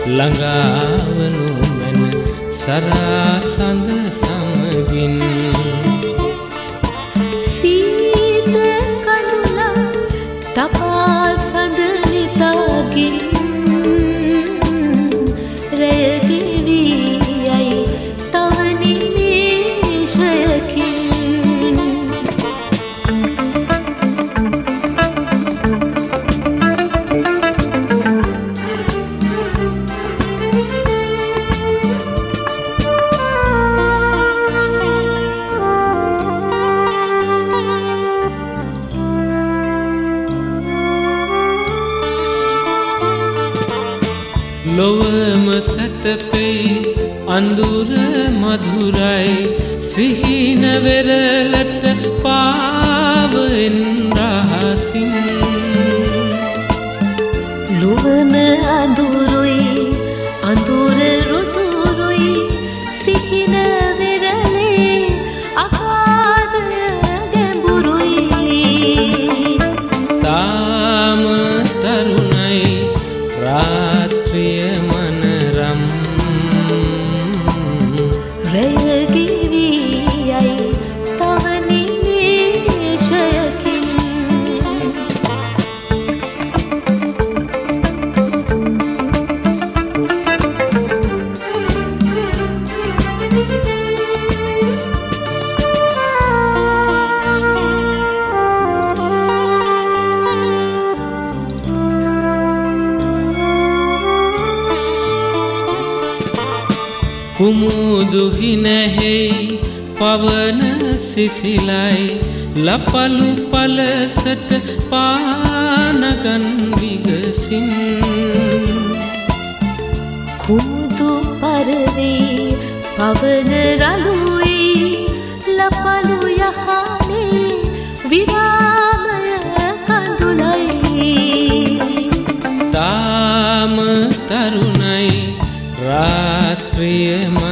ළඟාවනු මැන සරාසඳ සමගින් සීත කඳුලා තපා සඳ නිතාගින් රැගෙවි යයි තව නිමේෂයකින් ලොවම සැතපෙයි අඳුර මధుරයි සිහින වෙරළට පාවෙන් රහසින් ලොවම අඳුරුයි අඳුර රුතුරුයි සිහින වෙරළේ අපාදය ගැඹුරුයි තාම තරුණයි රාත්‍රිය මනරම් රැගෙවි යයි තව නිමේෂයකින් කුමුදු හිනැහෙයි පවන සිසිලයි ලපලු පලසට පානගන් විගසින් කුමුදු පරවේ පවන රළුයි ලපලු යහනේ විරාමය කඳුලයි තාම තරුණයි රාත්‍රිය